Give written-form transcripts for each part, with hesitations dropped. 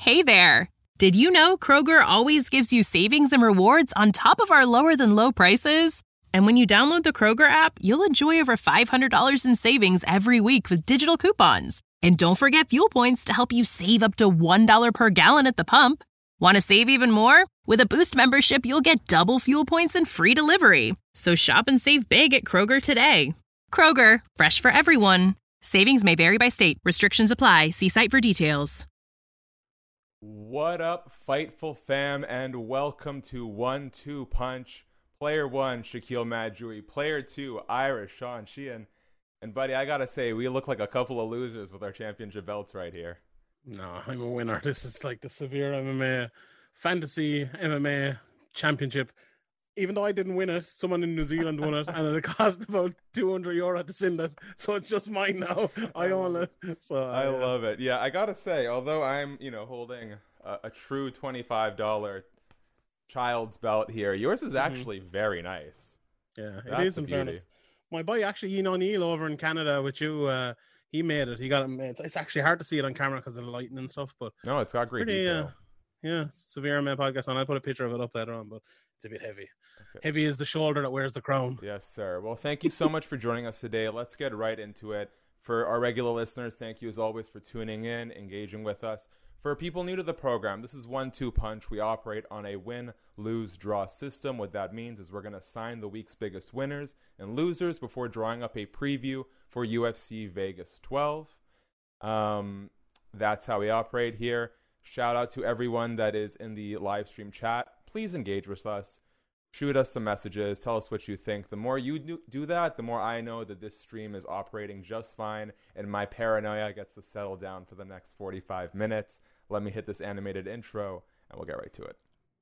Hey there! Did you know Kroger always gives you savings and rewards on top of our lower-than-low prices? And when you download the Kroger app, you'll enjoy over $500 in savings every week with digital coupons. And don't forget fuel points to help you save up to $1 per gallon at the pump. Want to save even more? With a Boost membership, you'll get double fuel points and free delivery. So shop and save big at Kroger today. Kroger, fresh for everyone. Savings may vary by state. Restrictions apply. See site for details. What up, Fightful fam, and welcome to 1-2 Punch. Player 1, Shaquille Majui. Player 2, Irish Sean Sheehan. And buddy, I gotta say, we look like a couple of losers with our championship belts right here. No, I'm a winner. This is like the severe MMA, fantasy MMA championship. Even though I didn't win it, someone in New Zealand won it, and it cost about €200 to send it. So it's just mine now. I own it. So I love it. Yeah, I gotta say, although I'm, holding a true $25 child's belt here, yours is actually very nice. Yeah, it is in fairness. My boy, actually, Ian O'Neill over in Canada with you, he made it. He got it made. It's actually hard to see it on camera because of the lighting and stuff, but no, it's got great detail. Yeah, severe MMA podcast, and I'll put a picture of it up later on, but it's a bit heavy. Okay. Heavy is the shoulder that wears the crown. Yes, sir. Well, thank you so much for joining us today. Let's get right into it. For our regular listeners, thank you as always for tuning in, engaging with us. For people new to the program, this is 1-2 Punch. We operate on a win, lose, draw system. What that means is we're going to assign the week's biggest winners and losers before drawing up a preview for UFC Vegas 12. That's how we operate here. Shout out to everyone that is in the live stream chat. Please engage with us. Shoot us some messages. Tell us what you think. The more you do that, the more I know that this stream is operating just fine and my paranoia gets to settle down for the next 45 minutes. Let me hit this animated intro and we'll get right to it.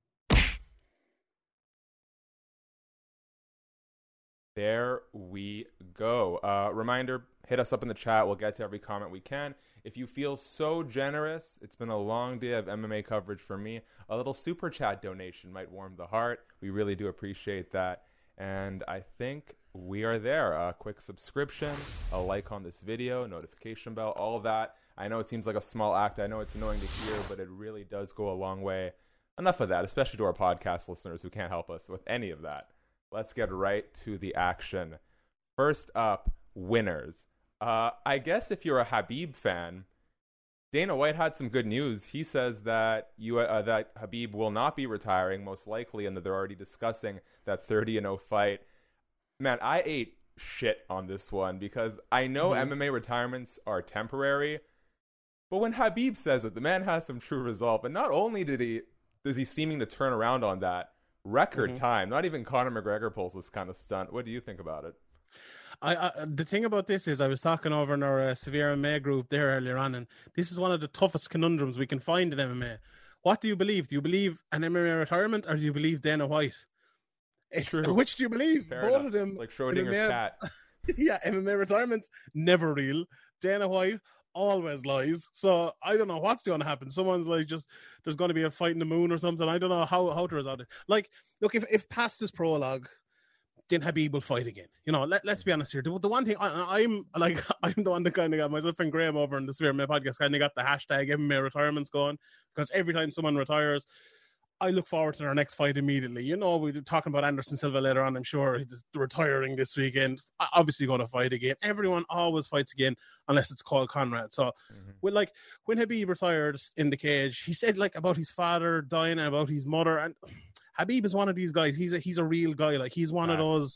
There we go. Reminder, hit us up in the chat. We'll get to every comment we can. If you feel so generous, it's been a long day of MMA coverage for me. A little super chat donation might warm the heart. We really do appreciate that. And I think we are there. A quick subscription, a like on this video, notification bell, all of that. I know it seems like a small act. I know it's annoying to hear, but it really does go a long way. Enough of that, especially to our podcast listeners who can't help us with any of that. Let's get right to the action. First up, winners. I guess if you're a Khabib fan, Dana White had some good news. He says that that Khabib will not be retiring, most likely, and that they're already discussing that 30-0 fight. Man, I ate shit on this one because I know MMA retirements are temporary, but when Khabib says it, the man has some true resolve. And not only does he seeming to turn around on that record time, not even Conor McGregor pulls this kind of stunt. What do you think about it? The thing about this is I was talking over in our Severe MMA group there earlier on, and this is one of the toughest conundrums we can find in MMA. What do you believe? Do you believe an MMA retirement or do you believe Dana White? True. Which do you believe? Fair Both enough. of them. It's like Schrodinger's cat. Yeah, MMA retirement, never real. Dana White always lies. So I don't know what's going to happen. Someone's like, just there's going to be a fight in the moon or something. I don't know how to resolve it. Like, look, if past this prologue, then Khabib will fight again. Let's be honest here. The one thing I'm the one that kind of got myself and Graham over in the Sphere MMA podcast kind of got the hashtag MMA retirements going, because every time someone retires, I look forward to their next fight immediately. We're talking about Anderson Silva later on. I'm sure he's retiring this weekend. Obviously going to fight again. Everyone always fights again unless it's Cole Conrad. So when Khabib retired in the cage, he said about his father dying and about his mother, and Khabib is one of these guys. He's a real guy. Like, he's one of those,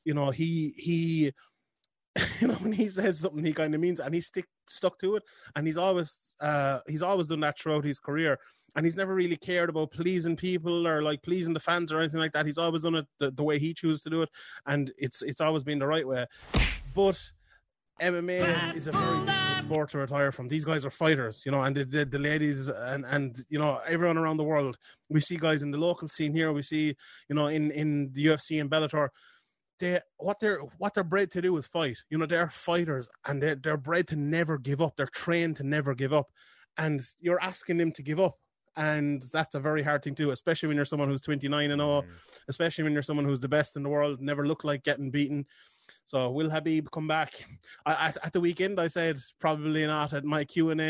he when he says something, he kind of means it, and he's stuck to it. And he's always done that throughout his career. And he's never really cared about pleasing people or pleasing the fans or anything like that. He's always done it the way he chooses to do it, and it's always been the right way. But MMA is a very difficult sport to retire from. These guys are fighters, and the ladies and everyone around the world. We see guys in the local scene here. We see, in the UFC and Bellator. What they're bred to do is fight. They're fighters, and they're bred to never give up. They're trained to never give up, and you're asking them to give up. And that's a very hard thing to do, especially when you're someone who's 29-0, especially when you're someone who's the best in the world, never look like getting beaten. So will Khabib come back? At the weekend, I said probably not. At my Q&A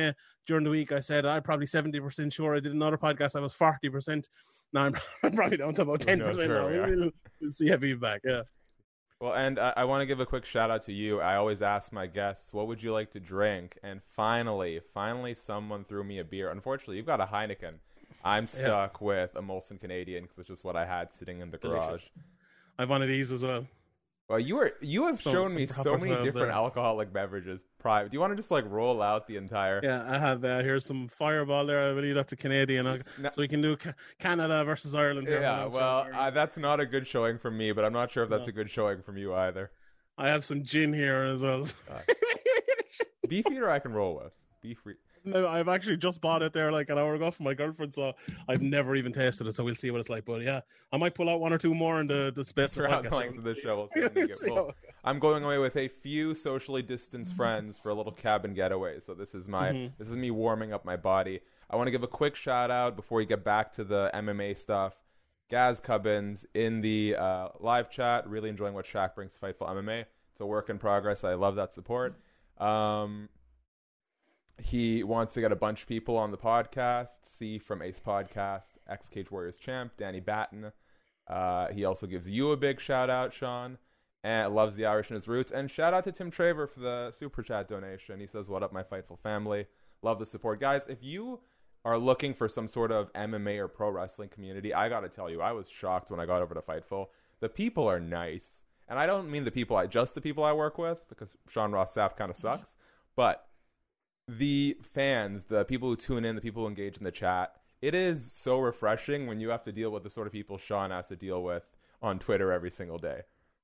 during the week I said I'm probably 70% sure. I did another podcast I was 40%. Now I'm probably down to about 10% now. We'll see Habib back. Yeah. Well, and I want to give a quick shout out to you. I always ask my guests, what would you like to drink? And finally, someone threw me a beer. Unfortunately, you've got a Heineken. I'm stuck with a Molson Canadian because it's just what I had sitting in the garage. Delicious. I have one of these as well. Well, you have shown me so many different alcoholic beverages. Do you want to just like roll out the entire? Yeah, I have. Here's some Fireball there. I believe that's a Canadian. So we can do Canada versus Ireland. Yeah, well, that's not a good showing from me, but I'm not sure if that's a good showing from you either. I have some gin here as well. Beefeater I can roll with. No, I've actually just bought it there like an hour ago from my girlfriend, so I've never even tasted it. So we'll see what it's like. But yeah, I might pull out one or two more in the space throughout the length of the show. I'm going away with a few socially distanced friends for a little cabin getaway. So this is me warming up my body. I want to give a quick shout out before we get back to the MMA stuff. Gaz Cubbins in the live chat, really enjoying what Shaq brings to Fightful MMA. It's a work in progress. I love that support. He wants to get a bunch of people on the podcast. C from Ace Podcast, ex-Cage Warriors champ, Danny Batten. He also gives you a big shout-out, Sean, and loves the Irish in his roots. And shout-out to Tim Traver for the Super Chat donation. He says, what up, my Fightful family? Love the support. Guys, if you are looking for some sort of MMA or pro wrestling community, I got to tell you, I was shocked when I got over to Fightful. The people are nice. And I don't mean the people I work with, because Sean Ross Sapp kind of sucks, but the fans, the people who tune in, the people who engage in the chat, it is so refreshing when you have to deal with the sort of people Sean has to deal with on Twitter every single day.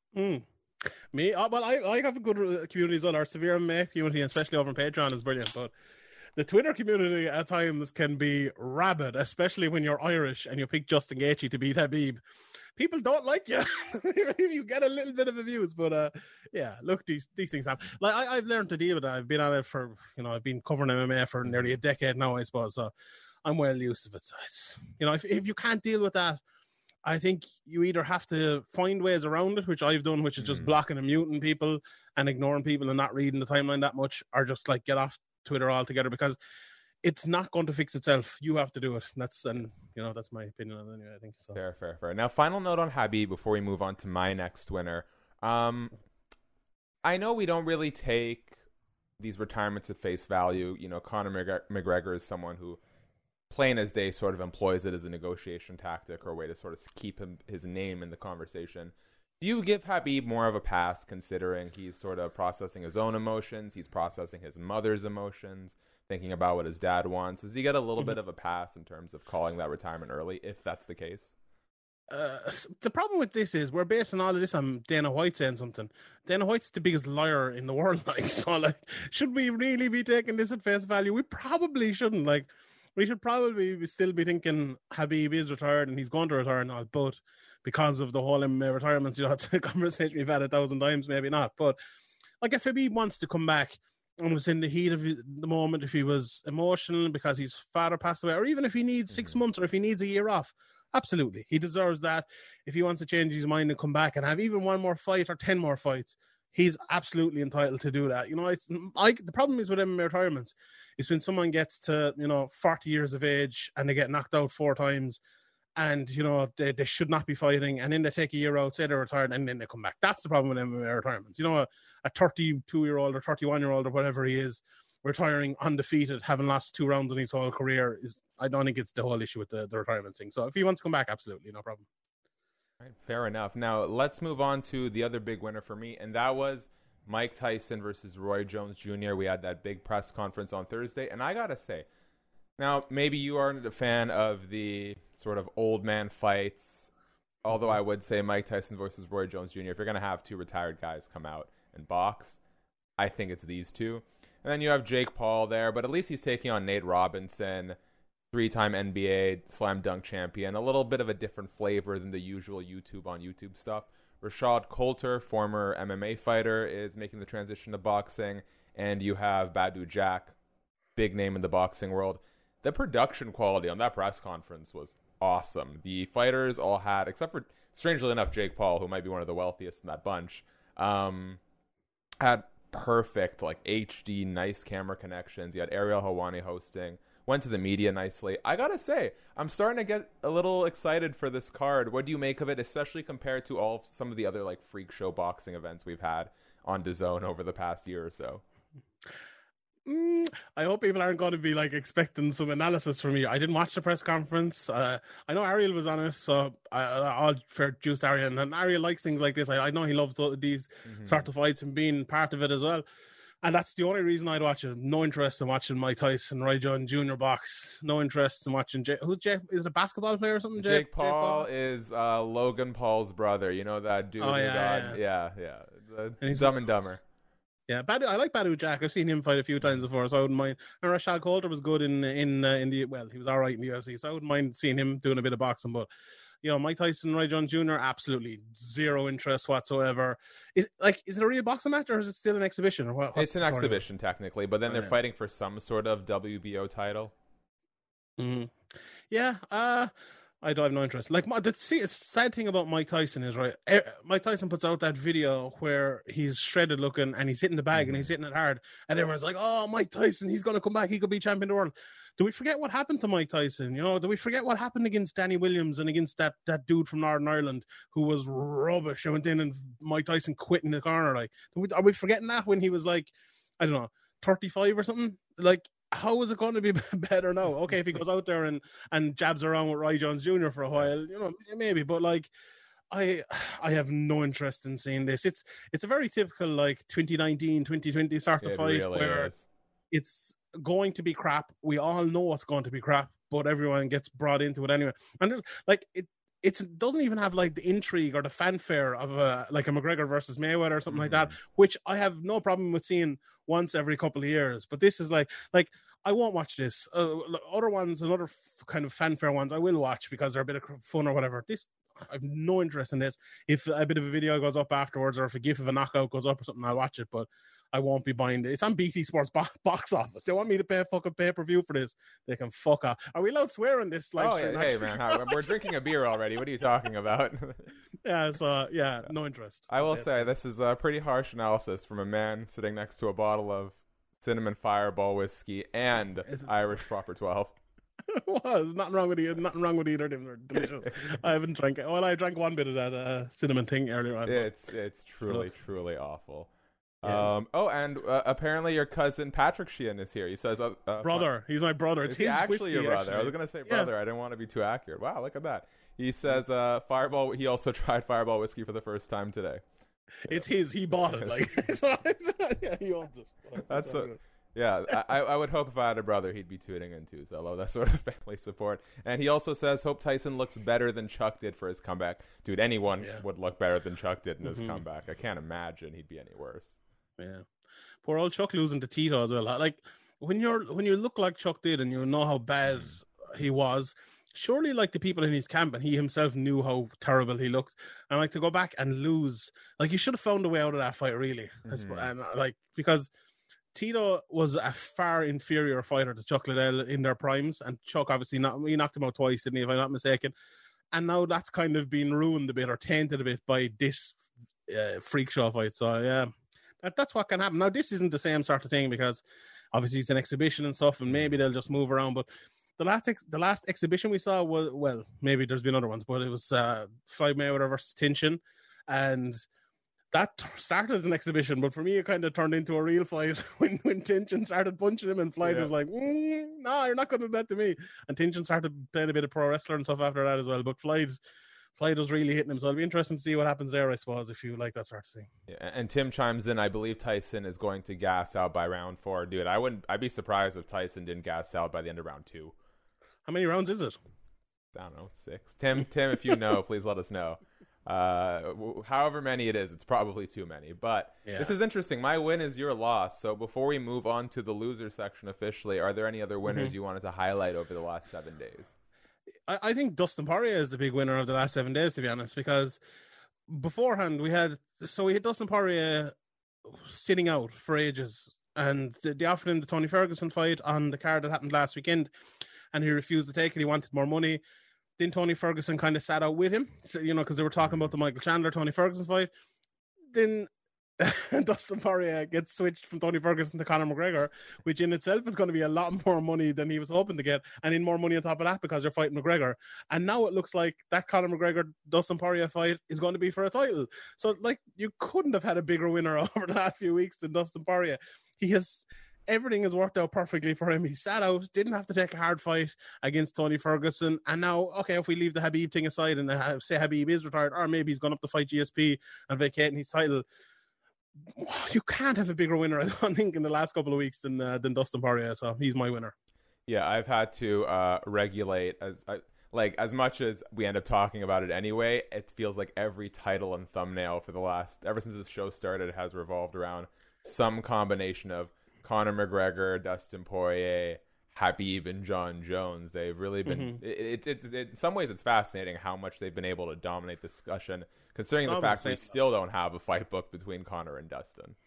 Me? Well, I have a good community as well. Our Severe MMA community, especially over on Patreon, is brilliant. But the Twitter community at times can be rabid, especially when you're Irish and you pick Justin Gaethje to beat Habib. People don't like you. You get a little bit of abuse, but yeah, look, these things happen. Like I've learned to deal with it. I've been on it for, I've been covering MMA for nearly a decade now, I suppose. So I'm well used to it. So it's, if you can't deal with that, I think you either have to find ways around it, which I've done, which is just blocking and muting people and ignoring people and not reading the timeline that much, or just like get off Twitter altogether, because it's not going to fix itself. You have to do it. That's my opinion on it anyway, I think. So. Fair. Now, final note on Habib before we move on to my next winner. I know we don't really take these retirements at face value. Conor McGregor is someone who, plain as day, sort of employs it as a negotiation tactic or a way to sort of keep his name in the conversation. Do you give Habib more of a pass, considering he's sort of processing his own emotions, he's processing his mother's emotions, thinking about what his dad wants? Does he get a little bit of a pass in terms of calling that retirement early, if that's the case? The problem with this is we're basing all of this on Dana White saying something. Dana White's the biggest liar in the world. So should we really be taking this at face value? We probably shouldn't. We should probably still be thinking Habib is retired and he's going to retire and all, but because of the whole MMA retirements, that's a conversation we've had 1,000 times, maybe not. But if Habib wants to come back and was in the heat of the moment, if he was emotional because his father passed away, or even if he needs 6 months or if he needs a year off, absolutely, he deserves that. If he wants to change his mind and come back and have even one more fight or 10 more fights, he's absolutely entitled to do that. The problem is with MMA retirements is when someone gets to 40 years of age and they get knocked out 4 times, and they should not be fighting, and then they take a year out, say they're retired, and then they come back. That's the problem with MMA retirements. A 32-year-old or 31-year-old or whatever he is, retiring undefeated, having lost 2 rounds in his whole career, I don't think it's the whole issue with the retirement thing. So if he wants to come back, absolutely, no problem. Right, fair enough. Now let's move on to the other big winner for me, and that was Mike Tyson versus Roy Jones Jr. We had that big press conference on Thursday, and I gotta say, now maybe you aren't a fan of the sort of old man fights, although I would say Mike Tyson versus Roy Jones Jr., if you're going to have 2 retired guys come out and box, I think it's these 2. And then you have Jake Paul there, but at least he's taking on Nate Robinson, 3-time NBA slam dunk champion, a little bit of a different flavor than the usual YouTube on YouTube stuff. Rashad Coulter, former MMA fighter, is making the transition to boxing, and you have Badou Jack, big name in the boxing world. The production quality on that press conference was awesome. The fighters all had, except for, strangely enough, Jake Paul, who might be one of the wealthiest in that bunch, had perfect, like HD, nice camera connections. You had Ariel Helwani hosting. Went to the media nicely. I gotta say, I'm starting to get a little excited for this card. What do you make of it, especially compared to some of the other like freak show boxing events we've had on DAZN over the past year or so? I hope people aren't going to be like expecting some analysis from me. I didn't watch the press conference. I know Ariel was on it, so I'll fair juice Ariel. And Ariel likes things like this. I know he loves these sort of fights and being part of it as well. And that's the only reason I'd watch it. No interest in watching Mike Tyson, Roy Jones Jr. box. No interest in watching who's Jake? Is it a basketball player or something? Jake Paul is Logan Paul's brother. You know that dude? Oh, yeah. He's Dumb and Dumber. Yeah, I like Badu Jack. I've seen him fight a few times before, so I wouldn't mind. And Rashad Coulter was good in the he was all right in the UFC, so I wouldn't mind seeing him doing a bit of boxing. But Mike Tyson, Roy Jones Jr., absolutely zero interest whatsoever. Is it a real boxing match or is it still an exhibition? Or it's an exhibition technically, but then they're fighting for some sort of WBO title. Mm-hmm. Yeah, I don't have no interest. Like, the sad thing about Mike Tyson is, right, Mike Tyson puts out that video where he's shredded looking and he's hitting the bag and he's hitting it hard. And everyone's like, oh, Mike Tyson, he's going to come back. He could be champion of the world. Do we forget what happened to Mike Tyson? Do we forget what happened against Danny Williams and against that dude from Northern Ireland who was rubbish? I went in and Mike Tyson quit in the corner. Like, are we forgetting that when he was like, I don't know, 35 or something? Like, how is it going to be better now? Okay, if he goes out there and jabs around with Roy Jones Jr. for a while, maybe. But like, I have no interest in seeing this. It's a very typical like 2019, 2020 sort of fight really where it's going to be crap. We all know it's going to be crap, but everyone gets brought into it anyway. And there's like it doesn't even have like the intrigue or the fanfare of like a McGregor versus Mayweather or something like that, which I have no problem with seeing once every couple of years. But this is like I won't watch this. Other ones and other kind of fanfare ones I will watch because they're a bit of fun or whatever. This, I have no interest in this. If a bit of a video goes up afterwards or if a gif of a knockout goes up or something, I'll watch it, but I won't be buying it. It's on BT Sports box office. They want me to pay a fucking pay-per-view for this. They can fuck off. Are we allowed swearing this live stream? Hey man, we're drinking a beer already. What are you talking about? No interest. I will say this is a pretty harsh analysis from a man sitting next to a bottle of cinnamon Fireball whiskey and Irish Proper 12. Well, nothing wrong with either of them. They're delicious. I haven't drank it. Well, I drank one bit of that cinnamon thing earlier on. It's truly awful. Yeah. And apparently your cousin Patrick Sheehan is here. He says, brother. He's my brother. It's his actually whiskey, your brother. Actually. I was going to say brother. Yeah. I didn't want to be too accurate. Wow, look at that. He says Fireball. He also tried Fireball whiskey for the first time today. It's his. He bought it. Like yeah, he owns it. That's so. Yeah, I would hope if I had a brother, he'd be tuning in too. So I love that sort of family support. And he also says, hope Tyson looks better than Chuck did for his comeback. Dude, anyone would look better than Chuck did in his comeback. I can't imagine he'd be any worse. Yeah. Poor old Chuck losing to Tito as well. Like, when you look like Chuck did and you know how bad he was, surely like the people in his camp and he himself knew how terrible he looked. And like to go back and lose, like you should have found a way out of that fight, really. And like, because Tito was a far inferior fighter to Chuck Liddell in their primes, and Chuck obviously he knocked him out twice, didn't he, if I'm not mistaken? And now that's kind of been ruined a bit or tainted a bit by this freak show fight. So yeah, that's what can happen. Now this isn't the same sort of thing because obviously it's an exhibition and stuff, and maybe they'll just move around. But the last exhibition we saw was, well, maybe there's been other ones, but it was Floyd Mayweather versus Tinchin, and that started as an exhibition, but for me, it kind of turned into a real fight when Tinchin started punching him, and Floyd was like, no, you're not going to do that to me. And Tinchin started playing a bit of pro wrestler and stuff after that as well. But Floyd was really hitting him, so it'll be interesting to see what happens there, I suppose, if you like that sort of thing. Yeah, and Tim chimes in, I believe Tyson is going to gas out by round 4. Dude, I'd be surprised if Tyson didn't gas out by the end of round 2. How many rounds is it? I don't know, 6. Tim, if you know, please let us know. However many it is, it's probably too many, but This is interesting. My win is your loss. So before we move on to the loser section officially, are there any other winners you wanted to highlight over the last 7 days? I think Dustin Poirier is the big winner of the last 7 days, to be honest, because beforehand we had Dustin Poirier sitting out for ages, and they offered him the Tony Ferguson fight on the card that happened last weekend, and he refused to take it. He wanted more money. Then Tony Ferguson kind of sat out with him, because they were talking about the Michael Chandler Tony Ferguson fight. Then Dustin Poirier gets switched from Tony Ferguson to Conor McGregor, which in itself is going to be a lot more money than he was hoping to get, and in more money on top of that because you're fighting McGregor. And now it looks like that Conor McGregor Dustin Poirier fight is going to be for a title. So like you couldn't have had a bigger winner over the last few weeks than Dustin Poirier. Everything has worked out perfectly for him. He sat out, didn't have to take a hard fight against Tony Ferguson. And now, okay, if we leave the Khabib thing aside and say Khabib is retired, or maybe he's gone up to fight GSP and vacating his title, you can't have a bigger winner, I don't think, in the last couple of weeks than Dustin Poirier. So he's my winner. Yeah, I've had to regulate as much as we end up talking about it anyway. It feels like every title and thumbnail ever since this show started has revolved around some combination of Conor McGregor, Dustin Poirier, Khabib, and John Jones. They've really been. It's in some ways it's fascinating how much they've been able to dominate the discussion, considering the fact we still don't have a fight book between Conor and Dustin.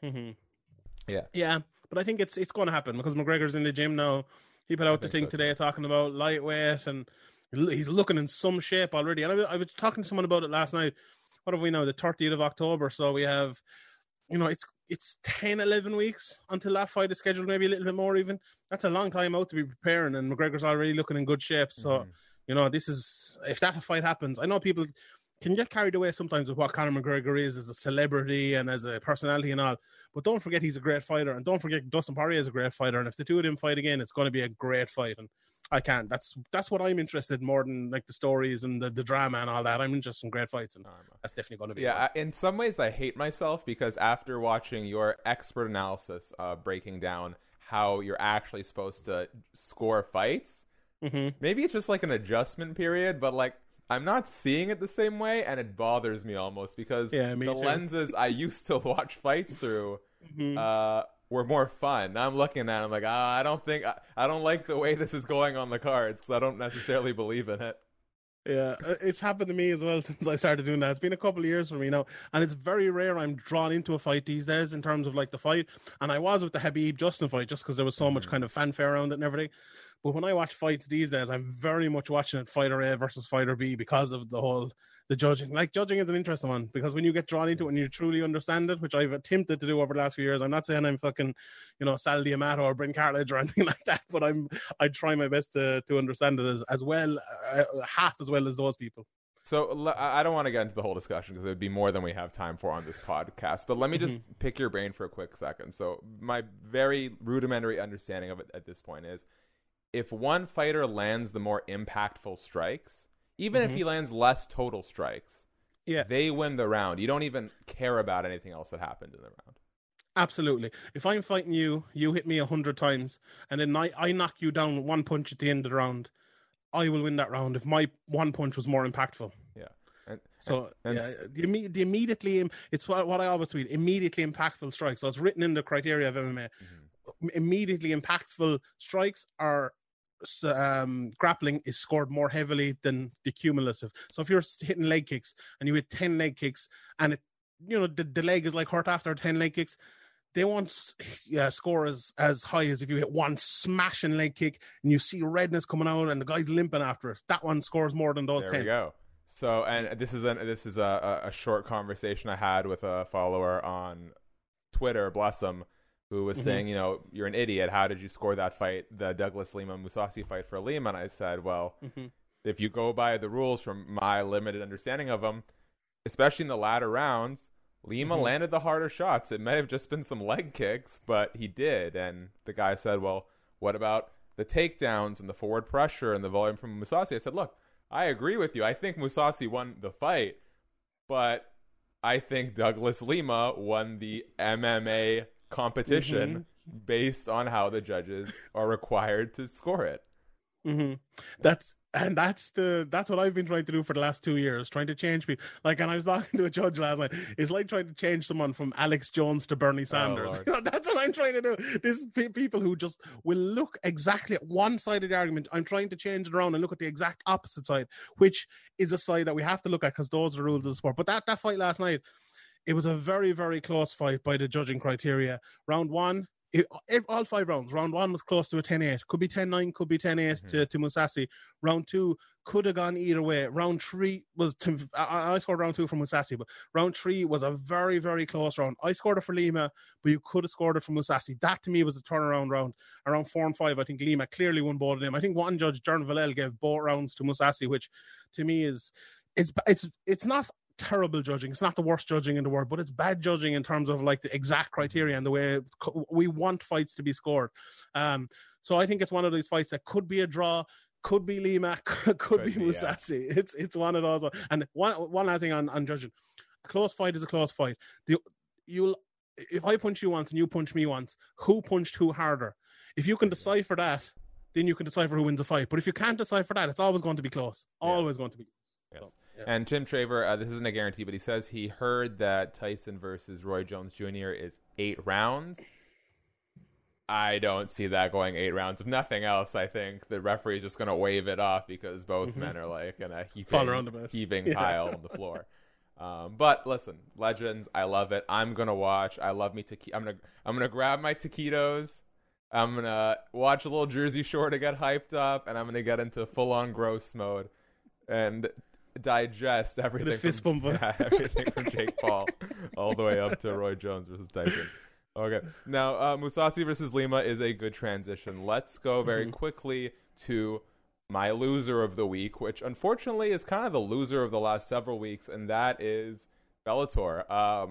Yeah, but I think it's going to happen because McGregor's in the gym now. He put out the thing today talking about lightweight, and he's looking in some shape already. And I was talking to someone about it last night. What have we now? The 30th of October. So we have. It's 10, 11 weeks until that fight is scheduled, maybe a little bit more even. That's a long time out to be preparing, and McGregor's already looking in good shape. So, this is, if that fight happens, I know people can get carried away sometimes with what Conor McGregor is as a celebrity and as a personality and all, but don't forget he's a great fighter, and don't forget Dustin Poirier is a great fighter, and if the two of them fight again, it's going to be a great fight, and I can't. That's what I'm interested in more than like the stories and the drama and all that. I'm interested in great fights, and that's definitely going to be. Yeah, in some ways, I hate myself because after watching your expert analysis, breaking down how you're actually supposed to score fights, maybe it's just like an adjustment period, but like I'm not seeing it the same way, and it bothers me almost because the lenses I used to watch fights through. Were more fun. Now I'm looking at it, I'm like, I don't like the way this is going on the cards because I don't necessarily believe in it. Yeah, it's happened to me as well since I started doing that. It's been a couple of years for me now, and it's very rare I'm drawn into a fight these days in terms of like the fight. And I was with the Khabib Justin fight just because there was so much kind of fanfare around it and everything. But when I watch fights these days, I'm very much watching it fighter A versus fighter B because of the judging. Like, judging is an interesting one because when you get drawn into it and you truly understand it, which I've attempted to do over the last few years, I'm not saying I'm fucking, Sal D'Amato or Brent Cartlidge or anything like that, but I try my best to understand it as well, half as well as those people. So I don't want to get into the whole discussion because it would be more than we have time for on this podcast, but let me just pick your brain for a quick second. So my very rudimentary understanding of it at this point is if one fighter lands the more impactful strikes, even if he lands less total strikes, they win the round. You don't even care about anything else that happened in the round. Absolutely. If I'm fighting you, you hit me 100 times, and then I knock you down one punch at the end of the round, I will win that round if my one punch was more impactful. Yeah. The immediately, it's what I always tweet, immediately impactful strikes. So it's written in the criteria of MMA. Immediately impactful strikes are grappling is scored more heavily than the cumulative. So if you're hitting leg kicks and you hit 10 leg kicks and the leg is like hurt after 10 leg kicks, they won't score as high as if you hit one smashing leg kick and you see redness coming out and the guy's limping after it. That one scores more than those 10. There we go. So, and this is a short conversation I had with a follower on Twitter, bless him, who was saying, you're an idiot. How did you score that fight, the Douglas Lima-Mousasi fight for Lima? And I said, well, if you go by the rules from my limited understanding of them, especially in the latter rounds, Lima landed the harder shots. It may have just been some leg kicks, but he did. And the guy said, well, what about the takedowns and the forward pressure and the volume from Mousasi? I said, look, I agree with you. I think Mousasi won the fight, but I think Douglas Lima won the MMA competition based on how the judges are required to score it. That's what I've been trying to do for the last 2 years, trying to change people. Like, and I was talking to a judge last night. It's like trying to change someone from Alex Jones to Bernie Sanders. That's what I'm trying to do. This is people who just will look exactly at one side of the argument. I'm trying to change it around and look at the exact opposite side, which is a side that we have to look at because those are the rules of the sport. But that fight last night, it was a very, very close fight by the judging criteria. Round one, if all 5 rounds, round 1 was close to a 10-8. Could be 10-9, could be 10-8 to Mousasi. Round 2 could have gone either way. Round 3 was, I scored round 2 from Mousasi, but round 3 was a very, very close round. I scored it for Lima, but you could have scored it for Mousasi. That to me was a turnaround round. Around 4 and 5, I think Lima clearly won both of them. I think one judge, Jern Villel, gave both rounds to Mousasi, which to me is, it's not terrible judging. It's not the worst judging in the world, but it's bad judging in terms of like the exact criteria and the way we want fights to be scored. So I think it's one of these fights that could be a draw, could be Lima, could be Mousasi. Yeah. It's one of those. And one last thing on judging. A close fight is a close fight. If I punch you once and you punch me once, who punched who harder? If you can decipher that, then you can decipher who wins a fight. But if you can't decipher that, it's always going to be close. Always going to be close. Yes. So, yeah. And Tim Traver, this isn't a guarantee, but he says he heard that Tyson versus Roy Jones Jr. is 8 rounds. I don't see that going 8 rounds. If nothing else, I think the referee is just going to wave it off because both men are like in a heaving pile on the floor. But listen, legends, I love it. I'm gonna watch. I love me I'm gonna grab my taquitos. I'm gonna watch a little Jersey Shore to get hyped up, and I'm gonna get into full-on gross mode and digest everything everything from Jake Paul all the way up to Roy Jones versus Tyson. Okay, now Mousasi versus Lima is a good transition. Let's go very quickly to my loser of the week, which unfortunately is kind of the loser of the last several weeks, and that is Bellator.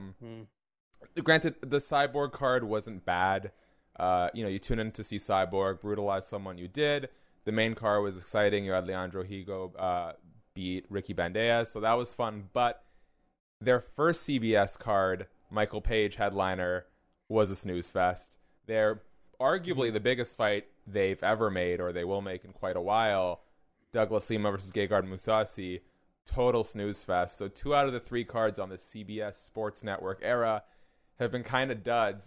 Granted, the Cyborg card wasn't bad. You tune in to see Cyborg brutalize someone. You did. The main card was exciting. You had Leandro Higo beat Ricky Bandejas, so that was fun. But their first CBS card, Michael Page headliner, was a snooze fest. They're arguably the biggest fight they've ever made, or they will make in quite a while. Douglas Lima versus Gegard Mousasi, total snooze fest. So 2 out of the 3 cards on the CBS Sports Network era have been kind of duds.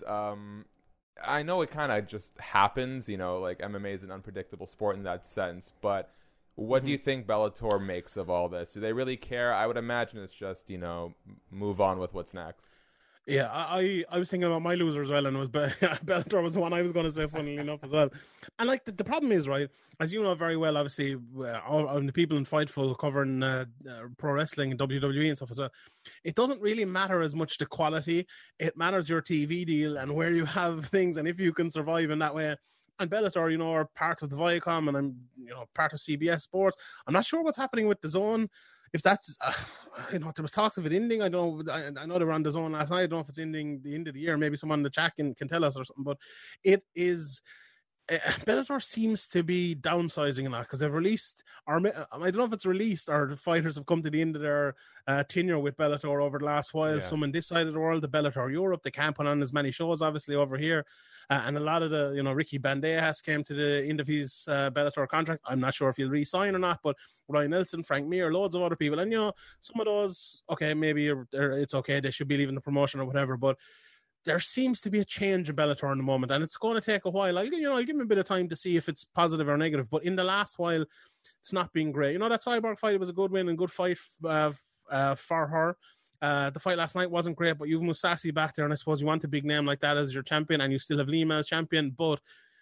I know it kind of just happens, like MMA is an unpredictable sport in that sense, but what do you think Bellator makes of all this? Do they really care? I would imagine it's just, move on with what's next. Yeah, I was thinking about my loser as well, and it was Bellator was the one I was going to say, funnily enough, as well. And like the problem is, right, as you know very well, obviously, all the people in Fightful covering pro wrestling and WWE and stuff as well, it doesn't really matter as much the quality. It matters your TV deal and where you have things, and if you can survive in that way. And Bellator, are part of the Viacom, and I'm, part of CBS Sports. I'm not sure what's happening with DAZN. If that's, there was talks of it ending. I don't know. I know they were on DAZN last night. I don't know if it's ending the end of the year. Maybe someone in the chat can tell us or something. But it is. Bellator seems to be downsizing a lot because they've released, or I don't know if it's released or the fighters have come to the end of their tenure with Bellator over the last while. Yeah. Some in this side of the world, the Bellator Europe, they can't put on as many shows, obviously, over here. And a lot of the, Ricky Bandejas came to the end of his Bellator contract. I'm not sure if he'll re-sign or not, but Ryan Nelson, Frank Mir, loads of other people. And, some of those, okay, maybe it's okay, they should be leaving the promotion or whatever, but there seems to be a change in Bellator in the moment, and it's going to take a while. I'll give him a bit of time to see if it's positive or negative, but in the last while, it's not been great. That Cyborg fight was a good win and good fight for her. The fight last night wasn't great, but you've Mousasi back there, and I suppose you want a big name like that as your champion, and you still have Lima as champion, but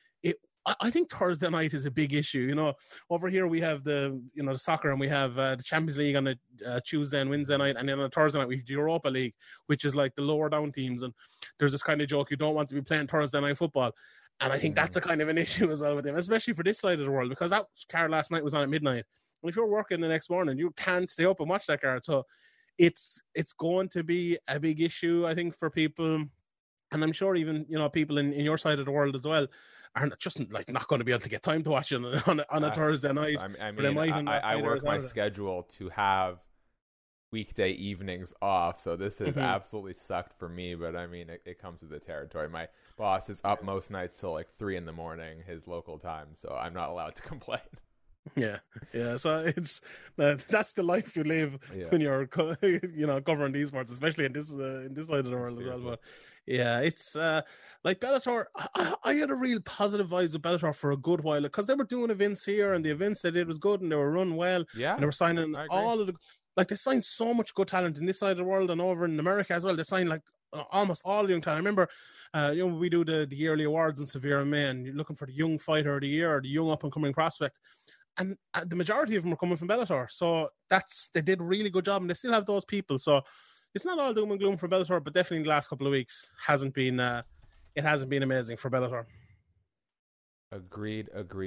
I think Thursday night is a big issue. Over here we have the soccer, and we have the Champions League on a Tuesday and Wednesday night, and then on a Thursday night we have the Europa League, which is like the lower down teams. And there's this kind of joke, you don't want to be playing Thursday night football. And I think that's a kind of an issue as well with them, especially for this side of the world, because that card last night was on at midnight. And if you're working the next morning, you can't stay up and watch that card. So it's going to be a big issue, I think, for people. And I'm sure even, people in your side of the world as well are just not going to be able to get time to watch it on a Thursday night. I work my schedule to have weekday evenings off, so this has absolutely sucked for me, but it comes with the territory. My boss is up most nights till 3 a.m, his local time, so I'm not allowed to complain. Yeah. So it's that's the life you live when you're covering these sports, especially in this side of the world as well. But yeah, it's like Bellator. I had a real positive vibes with Bellator for a good while because they were doing events here, and the events they did was good, and they were run well. Yeah, and they were signing all of the they signed so much good talent in this side of the world and over in America as well. They signed almost all young talent. I remember, we do the yearly awards in Severe MMA, and you're looking for the young fighter of the year or the young up and coming prospect. And the majority of them are coming from Bellator. So they did a really good job, and they still have those people. So it's not all doom and gloom for Bellator, but definitely the last couple of weeks hasn't been amazing for Bellator. Agreed.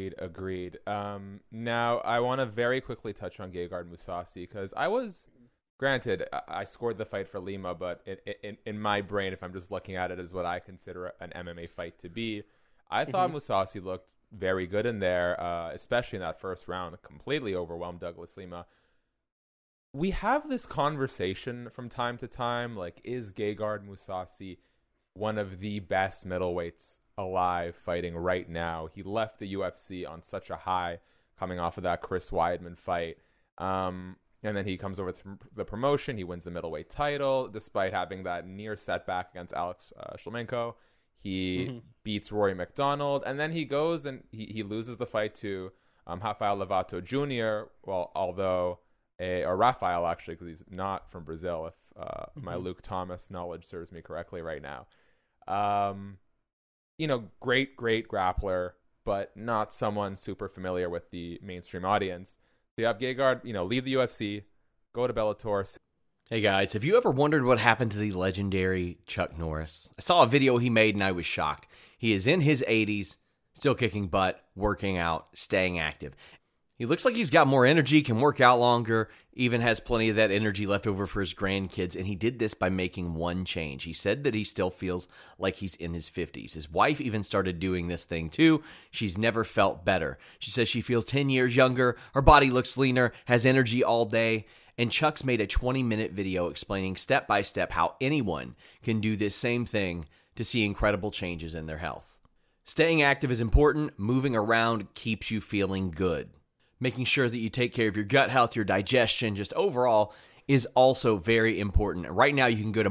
Now, I want to very quickly touch on Gegard Mousasi, because granted, I scored the fight for Lima, but in my brain, if I'm just looking at it as what I consider an MMA fight to be, I thought Mousasi looked very good in there, especially in that first round. Completely overwhelmed Douglas Lima. We have this conversation from time to time, like, is Gegard Mousasi one of the best middleweights alive fighting right now? He left the UFC on such a high, coming off of that Chris Weidman fight. And then he comes over to the promotion. He wins the middleweight title, despite having that near setback against Alex Shlemenko. He beats Rory McDonald, and then he goes and he loses the fight to Rafael Lovato Jr., or Rafael, actually, because he's not from Brazil, if my Luke Thomas knowledge serves me correctly right now. Great grappler, but not someone super familiar with the mainstream audience. So you have Gegard, leave the UFC, go to Bellator. Hey guys, have you ever wondered what happened to the legendary Chuck Norris? I saw a video he made and I was shocked. He is in his 80s, still kicking butt, working out, staying active. He looks like he's got more energy, can work out longer, even has plenty of that energy left over for his grandkids, and he did this by making one change. He said that he still feels like he's in his 50s. His wife even started doing this thing too. She's never felt better. She says she feels 10 years younger, her body looks leaner, has energy all day, and Chuck's made a 20-minute video explaining step by step how anyone can do this same thing to see incredible changes in their health. Staying active is important. Moving around keeps you feeling good. Making sure that you take care of your gut health, your digestion, just overall is also very important. Right now, you can go to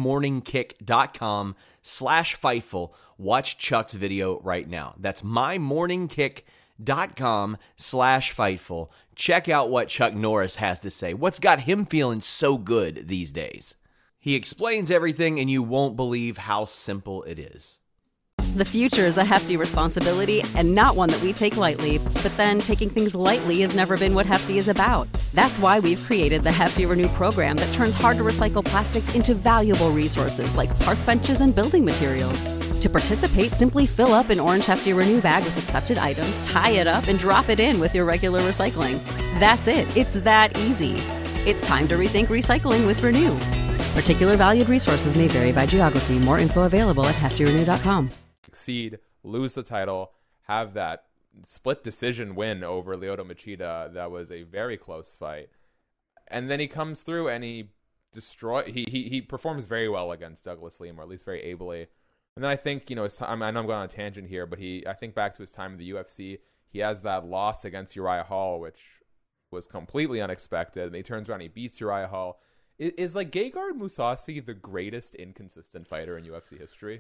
mymorningkick.com/Fightful. Watch Chuck's video right now. That's mymorningkick.com/Fightful. Check out what Chuck Norris has to say. What's got him feeling so good these days? He explains everything, and you won't believe how simple it is. The future is a hefty responsibility and not one that we take lightly. But then taking things lightly has never been what Hefty is about. That's why we've created the Hefty Renew program that turns hard-to-recycle plastics into valuable resources like park benches and building materials. To participate, simply fill up an orange Hefty Renew bag with accepted items, tie it up, and drop it in with your regular recycling. That's it. It's that easy. It's time to rethink recycling with Renew. Particular valued resources may vary by geography. More info available at heftyrenew.com. Succeed, lose the title, have that split decision win over Lyoto Machida. That was a very close fight. And then he comes through and he performs very well against Douglas Lima, or at least very ably. And then I think, I know I'm going on a tangent here, but I think back to his time in the UFC, he has that loss against Uriah Hall, which was completely unexpected. And he turns around and he beats Uriah Hall. Is like Gegard Mousasi the greatest inconsistent fighter in UFC history?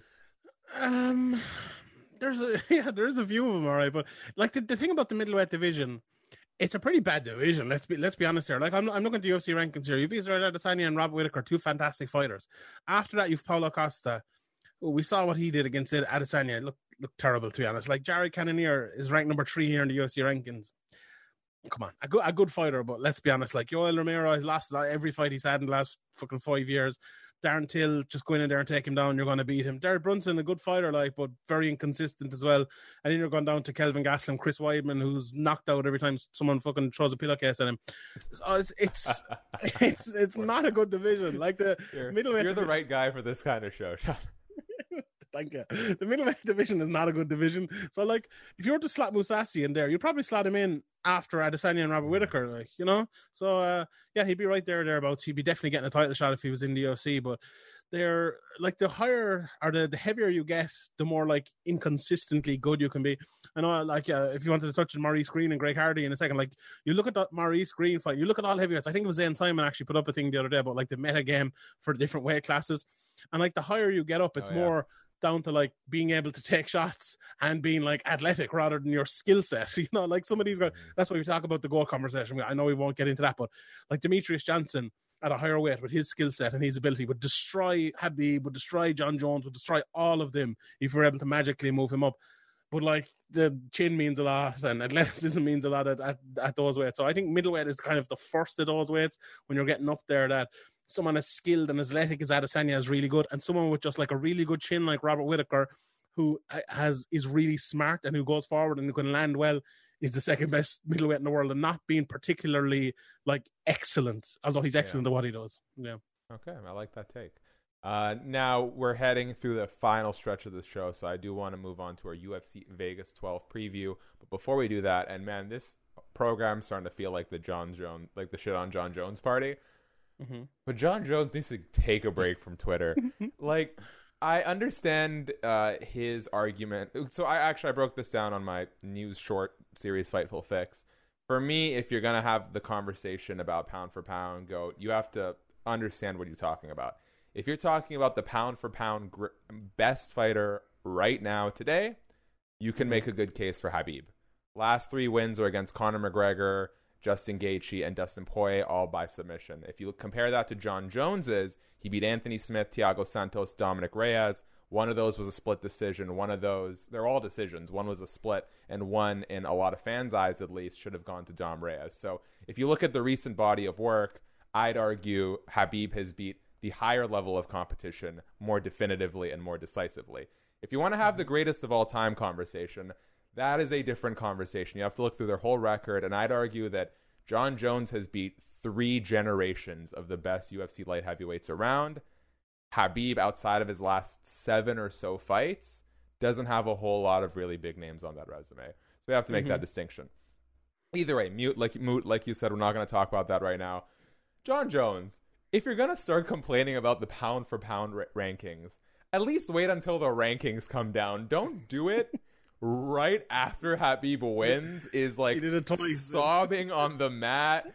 There's a few of them, all right, but like the thing about the middleweight division, it's a pretty bad division. Let's be honest here. Like I'm looking at the UFC rankings here. You've Israel Adesanya and Robert Whittaker, two fantastic fighters. After that, you've Paulo Costa. We saw what he did against Adesanya. It looked terrible, to be honest. Like Jared Cannonier is ranked number 3 here in the UFC rankings. Come on, a good fighter, but let's be honest. Like Yoel Romero has lost every fight he's had in the last fucking 5 years. Darren Till, just go in there and take him down, you're going to beat him. Derek Brunson, a good fighter, but very inconsistent as well. And then you're going down to Kelvin Gastelum, Chris Weidman, who's knocked out every time someone fucking throws a pillowcase at him. So it's not a good division. Like the middleweight. You're the right guy for this kind of show, Sean. Thank you. The middleweight division is not a good division. So, like, if you were to slot Mousasi in there, you'd probably slot him in after Adesanya and Robert Whittaker, So, he'd be right thereabouts. He'd be definitely getting a title shot if he was in the UFC. But they're like the higher or the heavier you get, the more like inconsistently good you can be. I know, if you wanted to touch on Maurice Green and Greg Hardy in a second, like you look at that Maurice Green fight, you look at all heavyweights. I think it was Zane Simon actually put up a thing the other day about like the meta game for the different weight classes, and like the higher you get up, it's more down to like being able to take shots and being like athletic rather than your skill set. You know, like some of these guys, that's why we talk about the goal conversation. I know we won't get into that, but like Demetrius Johnson at a higher weight with his skill set and his ability would destroy Habib, would destroy John Jones, would destroy all of them if we're able to magically move him up. But like the chin means a lot and athleticism means a lot at those weights. So I think middleweight is kind of the first of those weights when you're getting up there, that someone as skilled and athletic as Adesanya is really good, and someone with just like a really good chin like Robert Whittaker, who is really smart and who goes forward and who can land well, is the second best middleweight in the world, and not being particularly like excellent, although he's excellent at what he does. Yeah. Okay, I like that take. Now we're heading through the final stretch of the show, so I do want to move on to our UFC Vegas 12 preview. But before we do that, and man, this program's starting to feel like the shit on John Jones party. Mm-hmm. But John Jones needs to take a break from Twitter. Like, I understand his argument. So I broke this down on my news short series Fightful Fix. For me, if you're going to have the conversation about pound for pound GOAT, you have to understand what you're talking about. If you're talking about the pound for pound best fighter right now today, you can make a good case for Habib. Last 3 wins are against Conor McGregor, Justin Gaethje, and Dustin Poirier, all by submission. If you compare that to John Jones's, he beat Anthony Smith, Thiago Santos, Dominic Reyes. One of those was a split decision. One of those, they're all decisions. One was a split, and one, in a lot of fans' eyes at least, should have gone to Dom Reyes. So if you look at the recent body of work, I'd argue Habib has beat the higher level of competition more definitively and more decisively. If you want to have the greatest of all time conversation, that is a different conversation. You have to look through their whole record, and I'd argue that John Jones has beat 3 generations of the best UFC light heavyweights around. Habib, outside of his last 7 or so fights, doesn't have a whole lot of really big names on that resume. So we have to make that distinction. Either way, like you said, we're not going to talk about that right now. John Jones, if you're going to start complaining about the pound for pound rankings, at least wait until the rankings come down. Don't do it right after Habib wins, is like sobbing on the mat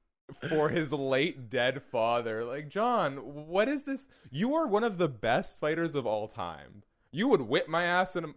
for his late dead father. Like, John, what is this? You are one of the best fighters of all time. You would whip my ass in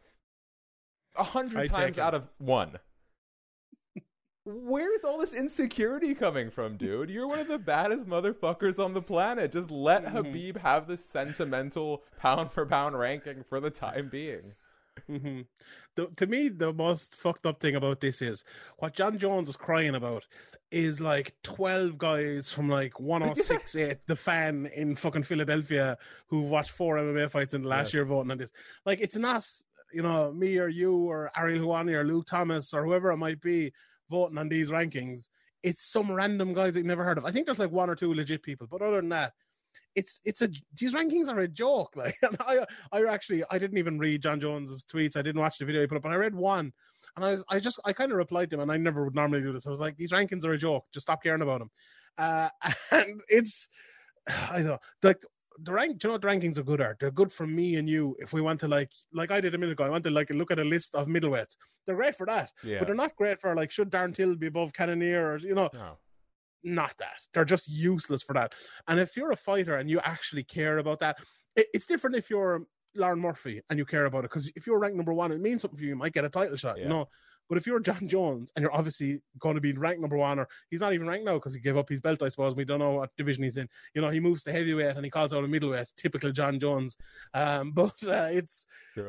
100 times out of 1. Where's all this insecurity coming from, dude? You're one of the baddest motherfuckers on the planet. Just let Habib have this sentimental pound for pound ranking for the time being. To me, the most fucked up thing about this is what John Jones is crying about is like 12 guys from like 106.8 The Fan in fucking Philadelphia who've watched 4 MMA fights in the last year voting on this. Like, it's not, you know, me or you or Ariel Helwani or Luke Thomas or whoever it might be voting on these rankings. It's some random guys that you've never heard of. I think there's like 1 or 2 legit people, but other than that, these rankings are a joke. Like, and I didn't even read John Jones's tweets. I didn't watch the video he put up, but I read one, and I kind of replied to him, and I never would normally do this. I was like, these rankings are a joke. Just stop caring about them. And it's, I don't know, like the rankings are good. They're good for me and you if we want to like I did a minute ago. I want to like look at a list of middleweights. They're great for that, but they're not great for like should Darren Till be above Cannonier or No. Not that. They're just useless for that. And if you're a fighter and you actually care about that, it's different if you're Lauren Murphy and you care about it, because if you're ranked number 1, it means something for you. You might get a title shot, you know. But if you're John Jones and you're obviously going to be ranked number 1, or he's not even ranked now because he gave up his belt, I suppose. We don't know what division he's in. You know, he moves to heavyweight and he calls out a middleweight. Typical John Jones. It's,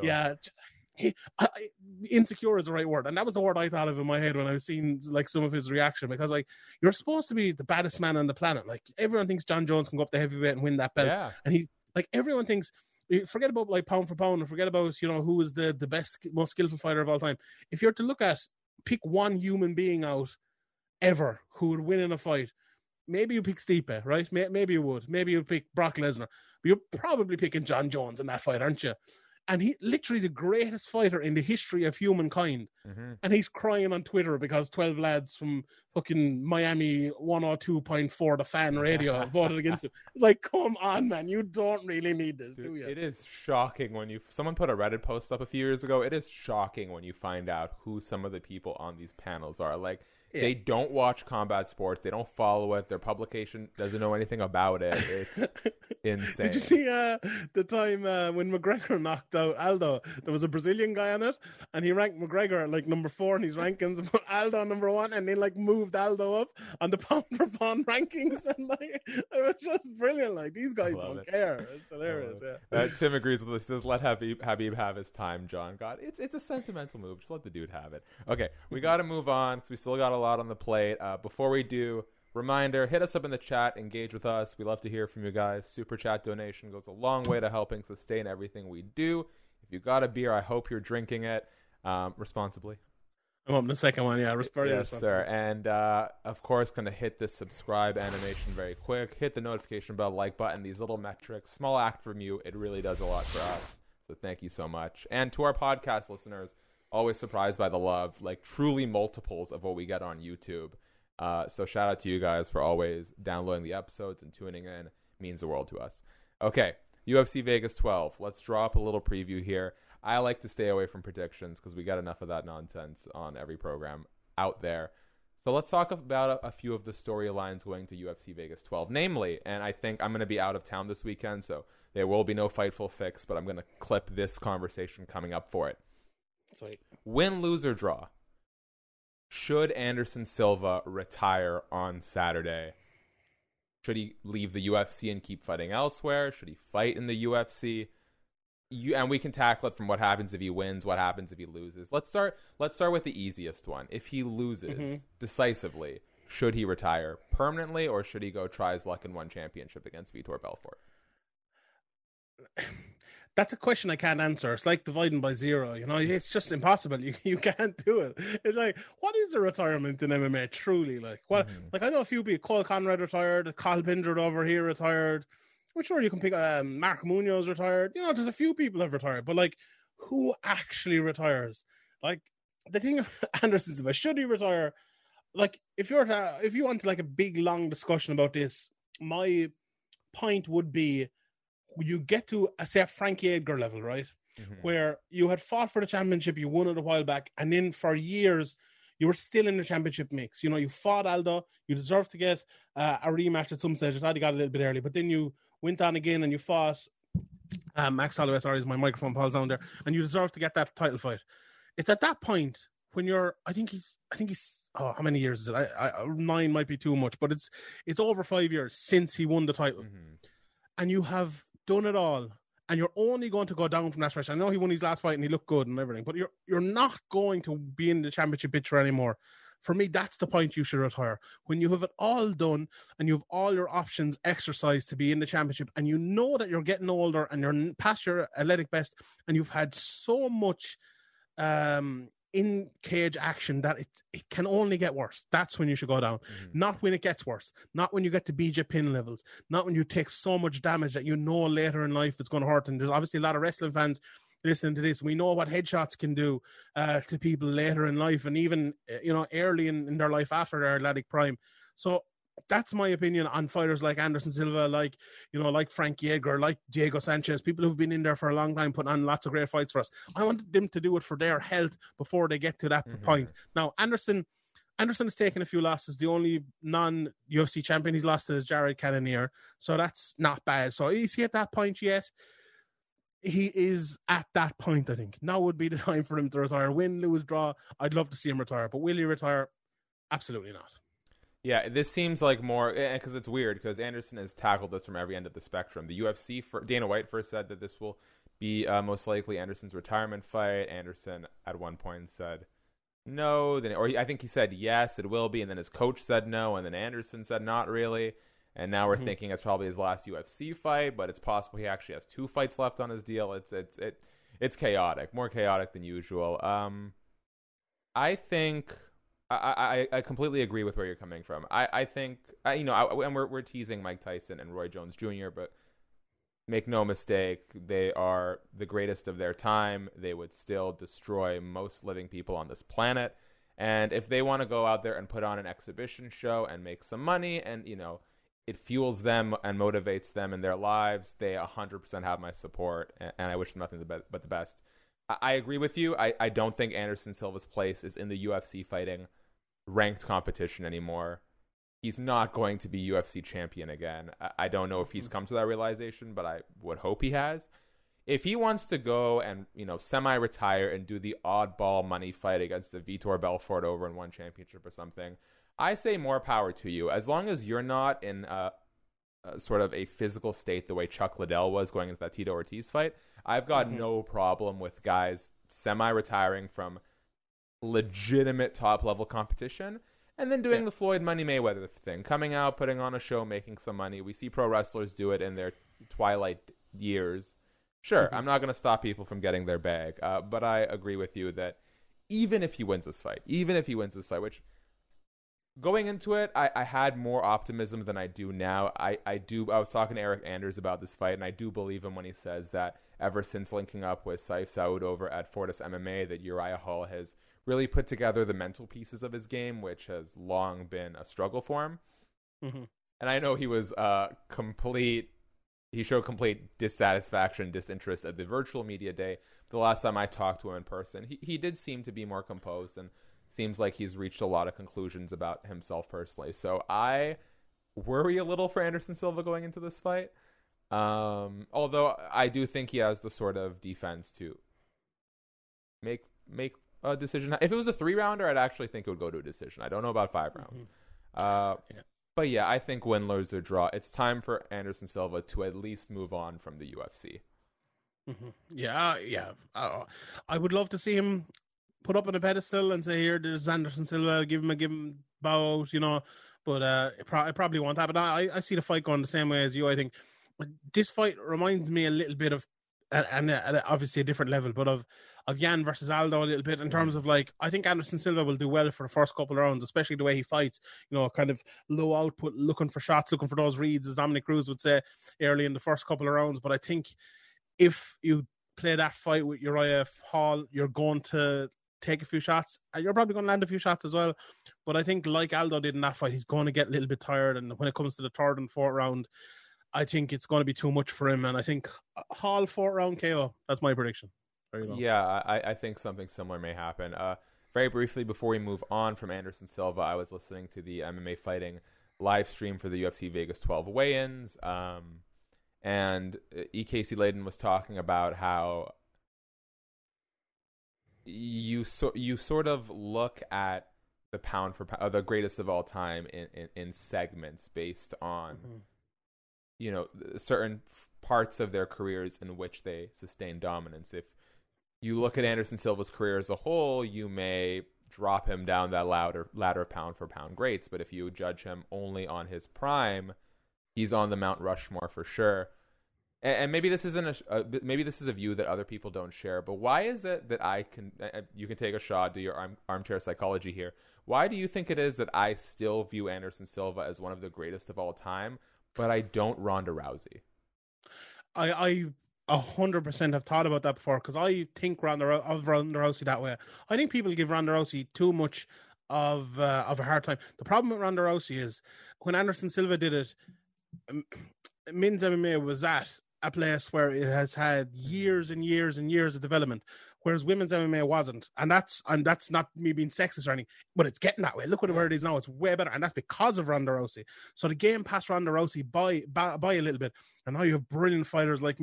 insecure is the right word, and that was the word I thought of in my head when I was seeing like some of his reaction, because like, you're supposed to be the baddest man on the planet. Like, everyone thinks John Jones can go up to heavyweight and win that belt, and he, like, everyone thinks, forget about like pound for pound and forget about, you know, who is the best, most skillful fighter of all time. If you're to look at, pick one human being out ever who would win in a fight, maybe you pick Stipe, right? Maybe you would. Maybe you'd pick Brock Lesnar, but you're probably picking John Jones in that fight, aren't you? And he literally the greatest fighter in the history of humankind. And he's crying on Twitter because 12 lads from fucking Miami 102.4 The Fan radio voted against him. It's like, come on, man. You don't really need this, do you? It is shocking when someone put a Reddit post up a few years ago. It is shocking when you find out who some of the people on these panels are. Like, They don't watch combat sports. They don't follow it. Their publication doesn't know anything about it. It's insane. Did you see the time when McGregor knocked out Aldo? There was a Brazilian guy on it, and he ranked McGregor at like number 4 in his rankings, and put Aldo number 1, and they like moved Aldo up on the pound for pound rankings, and like it was just brilliant. Like these guys don't care. It's hilarious. Yeah. Tim agrees with this. Says let Habib have his time, John. God, it's a sentimental move. Just let the dude have it. Okay, we got to move on because we still got a lot on the plate. Before we do, reminder, hit us up in the chat, engage with us. We love to hear from you guys. Super chat donation goes a long way to helping sustain everything we do. If you got a beer, I hope you're drinking it responsibly. I'm up in the second one, yeah. Yes, sir. And of course, going to hit this subscribe animation very quick. Hit the notification bell, like button. These little metrics, small act from you. It really does a lot for us. So thank you so much. And to our podcast listeners, always surprised by the love, like truly multiples of what we get on YouTube. So shout out to you guys for always downloading the episodes and tuning in. It means the world to us. Okay, UFC Vegas 12. Let's drop a little preview here. I like to stay away from predictions because we got enough of that nonsense on every program out there. So let's talk about a few of the storylines going to UFC Vegas 12. Namely, and I think I'm going to be out of town this weekend, so there will be no Fightful Fix, but I'm going to clip this conversation coming up for it. Sweet. Win, lose, or draw. Should Anderson Silva retire on Saturday? Should he leave the UFC and keep fighting elsewhere? Should he fight in the UFC? And we can tackle it from what happens if he wins, what happens if he loses. Let's start with the easiest one. If he loses decisively, should he retire permanently, or should he go try his luck in one championship against Vitor Belfort? That's a question I can't answer. It's like dividing by 0. You know, it's just impossible. You can't do it. It's like, what is a retirement in MMA? Truly, like what? Like I know a few people. Cole Conrad retired. Carl Pindred over here retired. I'm sure you can pick. Mark Munoz retired. You know, there's a few people have retired, but like, who actually retires? Like the thing, Anderson Silva, should he retire? Like, if you want like a big long discussion about this, my point would be, you get to say a Frankie Edgar level, right? Where you had fought for the championship, you won it a while back, and then for years you were still in the championship mix. You know, you fought Aldo, you deserved to get a rematch at some stage. I thought you got a little bit early, but then you went on again and you fought Max Holloway. Sorry, my microphone falls down there, and you deserve to get that title fight. It's at that point when you're, I think he's. Oh, how many years is it? 9 might be too much, but it's over 5 years since he won the title, and you have done it all, and you're only going to go down from that stretch. I know he won his last fight and he looked good and everything, but you're not going to be in the championship picture anymore. For me, that's the point you should retire. When you have it all done and you have all your options exercised to be in the championship, and you know that you're getting older and you're past your athletic best, and you've had so much in cage action that it can only get worse. That's when you should go down. Not when it gets worse. Not when you get to BJ Penn levels. Not when you take so much damage that you know later in life it's going to hurt. And there's obviously a lot of wrestling fans listening to this. We know what headshots can do to people later in life, and even early in their life after their athletic prime. So that's my opinion on fighters like Anderson Silva, like Frankie Edgar, like Diego Sanchez, people who've been in there for a long time, putting on lots of great fights for us. I want them to do it for their health before they get to that point. Now, Anderson has taken a few losses. The only non-UFC champion he's lost is Jared Cannonier, so that's not bad. So is he at that point yet? He is at that point, I think. Now would be the time for him to retire. Win, lose, draw. I'd love to see him retire, but will he retire? Absolutely not. Yeah, this seems like more, because it's weird, because Anderson has tackled this from every end of the spectrum. The UFC, Dana White first said that this will be most likely Anderson's retirement fight. Anderson at one point said no, I think he said yes, it will be, and then his coach said no, and then Anderson said not really, and now we're thinking it's probably his last UFC fight, but it's possible he actually has 2 fights left on his deal. It's chaotic, more chaotic than usual. I think I completely agree with where you're coming from. I think and we're teasing Mike Tyson and Roy Jones Jr., but make no mistake, they are the greatest of their time. They would still destroy most living people on this planet. And if they want to go out there and put on an exhibition show and make some money, and it fuels them and motivates them in their lives, they 100% have my support, and I wish them nothing but the best. I agree with you. I don't think Anderson Silva's place is in the UFC fighting ranked competition anymore. He's not going to be UFC champion again. I don't know if he's come to that realization, but I would hope he has. If he wants to go and, semi-retire and do the oddball money fight against the Vitor Belfort over in one championship or something, I say more power to you. As long as you're not in a sort of a physical state the way Chuck Liddell was going into that Tito Ortiz fight, I've got no problem with guys semi-retiring from legitimate top-level competition and then doing the Floyd Money Mayweather thing, coming out, putting on a show, making some money. We see pro wrestlers do it in their twilight years. Sure, I'm not going to stop people from getting their bag, but I agree with you that even if he wins this fight, which going into it, I had more optimism than I do now. I was talking to Eric Anders about this fight, and I do believe him when he says that ever since linking up with Saif Saud over at Fortis MMA, that Uriah Hall has really put together the mental pieces of his game, which has long been a struggle for him. And I know he was he showed complete dissatisfaction, disinterest at the virtual media day. The last time I talked to him in person, he did seem to be more composed and seems like he's reached a lot of conclusions about himself personally. So I worry a little for Anderson Silva going into this fight. Although I do think he has the sort of defense to make a decision. If it was a 3-rounder, I'd actually think it would go to a decision. I don't know about 5 rounds. But yeah, I think win, lose, or draw. It's time for Anderson Silva to at least move on from the UFC. Yeah. I would love to see him put up on a pedestal and say, "Here, there's Anderson Silva. Give him bow out," But it probably won't happen. I see the fight going the same way as you. I think this fight reminds me a little bit of, and obviously a different level, but of Yan versus Aldo a little bit in terms of I think Anderson Silva will do well for the first couple of rounds, especially the way he fights, kind of low output, looking for shots, looking for those reads, as Dominic Cruz would say, early in the first couple of rounds. But I think if you play that fight with Uriah Hall, you're going to take a few shots, and you're probably going to land a few shots as well. But I think like Aldo did in that fight, he's going to get a little bit tired. And when it comes to the third and fourth round, I think it's going to be too much for him. And I think Hall 4th round KO. That's my prediction. There you go. Yeah, I think something similar may happen. Very briefly, before we move on from Anderson Silva, I was listening to the MMA Fighting live stream for the UFC Vegas 12 weigh-ins. And E.K.C. Layden was talking about how you sort of look at the pound for pound, the greatest of all time in segments based on certain parts of their careers in which they sustain dominance. If you look at Anderson Silva's career as a whole, you may drop him down that ladder of pound for pound greats, but if you judge him only on his prime, he's on the Mount Rushmore for sure. And maybe this isn't maybe this is a view that other people don't share, but why is it that you can take a shot, do your armchair psychology here. Why do you think it is that I still view Anderson Silva as one of the greatest of all time, but I don't Ronda Rousey? I 100% have thought about that before, because I think Ronda Rousey that way. I think people give Ronda Rousey too much of a hard time. The problem with Ronda Rousey is when Anderson Silva did it, men's MMA was at a place where it has had years and years and years of development, whereas women's MMA wasn't. And that's not me being sexist or anything, but it's getting that way. Look where it is now. It's way better. And that's because of Ronda Rousey. So the game passed Ronda Rousey by a little bit. And now you have brilliant fighters like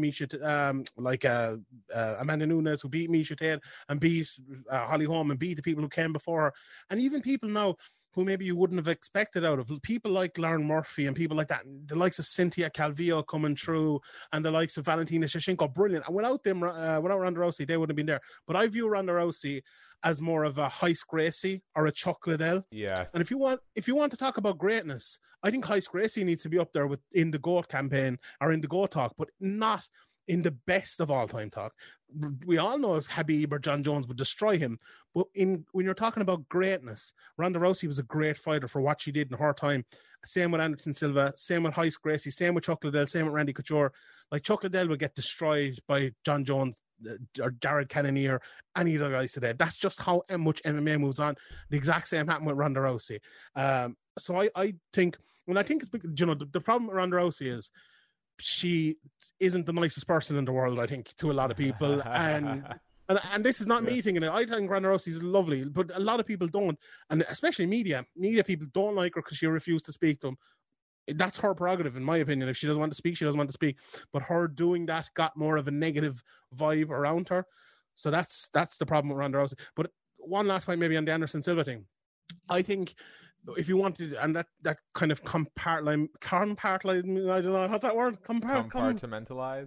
Amanda Nunes, who beat Miesha Tate and beat Holly Holm and beat the people who came before her. And even people now who maybe you wouldn't have expected out of, people like Lauren Murphy and people like that, the likes of Cynthia Calvillo coming through, and the likes of Valentina Shevchenko, brilliant. And without Ronda Rousey, they wouldn't have been there. But I view Ronda Rousey as more of a Heist Gracie or a Chuck Liddell. Yes. And if you want to talk about greatness, I think Heist Gracie needs to be up there in the GOAT campaign or in the GOAT talk, but not in the best of all time talk. We all know if Khabib or John Jones would destroy him, but when you're talking about greatness, Ronda Rousey was a great fighter for what she did in her time. Same with Anderson Silva, same with Heist Gracie, same with Chuck Liddell, same with Randy Couture. Like Chuck Liddell would get destroyed by John Jones or Jared Cannonier, any of the guys today. That's just how much MMA moves on. The exact same happened with Ronda Rousey. So I think it's, the problem with Ronda Rousey is she isn't the nicest person in the world, I think, to a lot of people. And And this is not me thinking it. I think Ronda Rousey's lovely, but a lot of people don't, and especially media people don't like her because she refused to speak to them. That's her prerogative, in my opinion. If she doesn't want to speak, she doesn't want to speak. But her doing that got more of a negative vibe around her. So that's the problem with Ronda Rousey. But one last point, maybe on the Anderson Silva thing. I think if you wanted, and that kind of compartmentalize, I don't know, what's that word? Compartmentalize?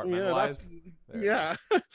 Yeah.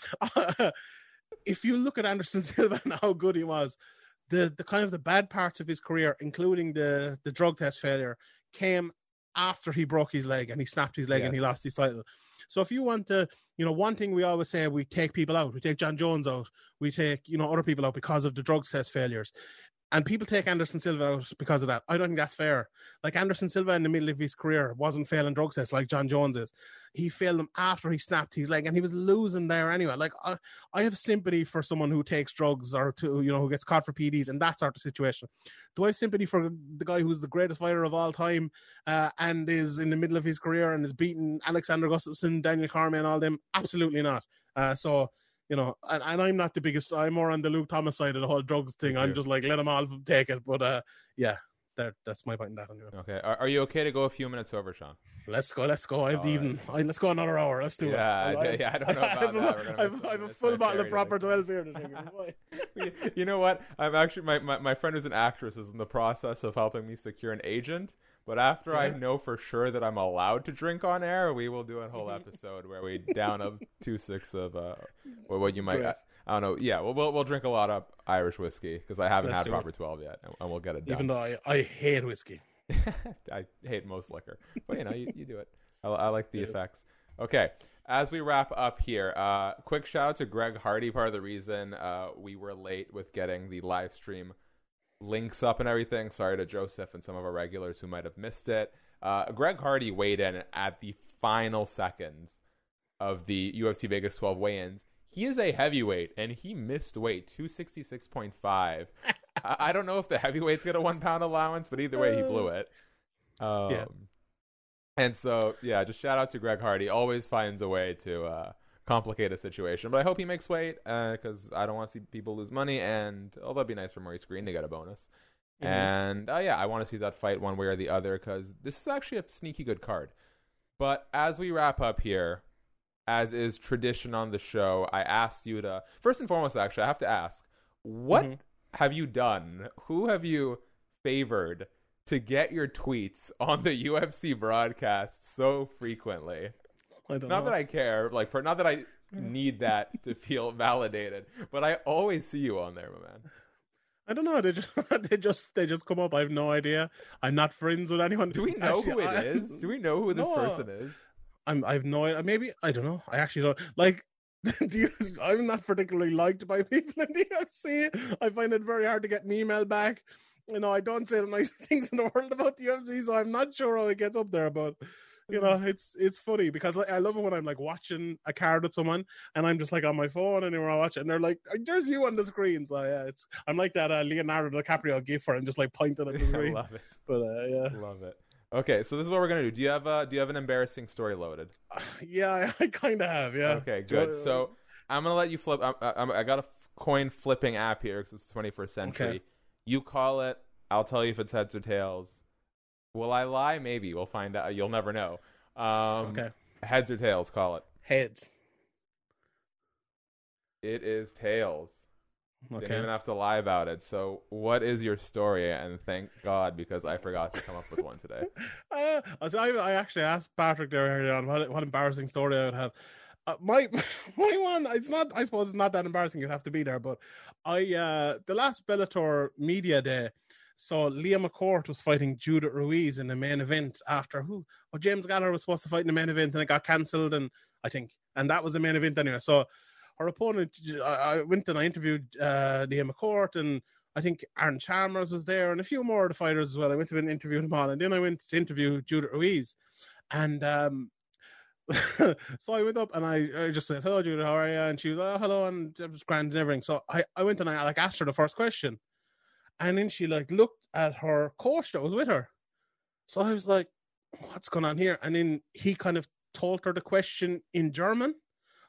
If you look at Anderson Silva and how good he was, the kind of the bad parts of his career, including the drug test failure, came after he broke his leg and he snapped his leg and he lost his title. So if you want to, one thing we always say, we take people out. We take John Jones out. We take, other people out because of the drug test failures. And people take Anderson Silva out because of that. I don't think that's fair. Like Anderson Silva in the middle of his career wasn't failing drug tests like John Jones is. He failed them after he snapped his leg and he was losing there anyway. Like I have sympathy for someone who takes drugs or who gets caught for PDs and that sort of situation. Do I have sympathy for the guy who's the greatest fighter of all time and is in the middle of his career and is beating Alexander Gustafsson, Daniel Cormier and all them? Absolutely not. And I'm not the biggest. I'm more on the Luke Thomas side of the whole drugs thing. I'm just like, let them all take it. But that's my point in that. Anyway. Okay, are you okay to go a few minutes over, Sean? Let's go. Let's go another hour. Let's do it. I don't know about that. I have a full bottle of proper 12 beer to drink. You know what? I'm actually my friend who's an actress is in the process of helping me secure an agent. But after I know for sure that I'm allowed to drink on air, we will do a whole episode where we down a 2-6 of what you might. Great. I don't know. Yeah, we'll drink a lot of Irish whiskey because I haven't had proper 12 yet, and we'll get it done. Even though I hate whiskey. I hate most liquor, but you do it. I like the effects. Okay, as we wrap up here, quick shout out to Greg Hardy. Part of the reason we were late with getting the live stream links up and everything. Sorry to Joseph and some of our regulars who might have missed it. Greg Hardy weighed in at the final seconds of the UFC Vegas 12 weigh-ins. He is a heavyweight, and he missed weight, 266.5. I don't know if the heavyweights get a 1 pound allowance, but either way, he blew it. And so, just shout out to Greg Hardy. Always finds a way to complicate a situation. But I hope he makes weight because I don't want to see people lose money. And although it'd be nice for Maurice Green to get a bonus. Mm-hmm. And I want to see that fight one way or the other because this is actually a sneaky good card. But as we wrap up here, as is tradition on the show, I asked you to, first and foremost, actually, I have to ask, what have you done? Who have you favored to get your tweets on the UFC broadcast so frequently? Not that I care, not that I need that to feel validated, but I always see you on there, my man. I don't know. They just come up. I have no idea. I'm not friends with anyone. Do we know who it is? Do we know who this person is? I have no idea. Maybe I don't know. I actually don't like. I'm not particularly liked by people in the UFC. I find it very hard to get an email back. I don't say the nicest things in the world about the UFC, so I'm not sure how it gets up there. But it's funny because I love it when I'm like watching a card with someone and I'm just like on my phone and I watch it and they're like, "There's you on the screen." So I'm like that Leonardo DiCaprio gif where I'm just like pointing at the screen. I love it. But love it. Okay, so this is what we're gonna do. Do you have an embarrassing story loaded? Yeah, I kind of have. Yeah. Okay, good. So I'm gonna let you flip. I got a coin flipping app here because it's 21st century. Okay. You call it. I'll tell you if it's heads or tails. Will I lie? Maybe. We'll find out. You'll never know. Okay. Heads or tails? Call it. Heads. It is tails. Okay. Didn't even have to lie about it. So what is your story? And thank God, because I forgot to come up with one today. I actually asked Patrick there earlier on what embarrassing story I would have. My one, it's not. I suppose it's not that embarrassing. You'd have to be there, but the last Bellator media day, so Leah McCourt was fighting Judith Ruiz in the main event after James Gallagher was supposed to fight in the main event and it got cancelled, and that was the main event anyway. So her opponent, I went and I interviewed Leah McCourt, and I think Aaron Chalmers was there and a few more of the fighters as well. I went to interview them all, and then I went to interview Judith Ruiz, and so I went up and I just said, "Hello, Judith, how are you?" And she was, "Oh, hello," and I was grand and everything. So I went and I asked her the first question, and then she looked at her coach that was with her. So I was like, "What's going on here?" And then he kind of told her the question in German.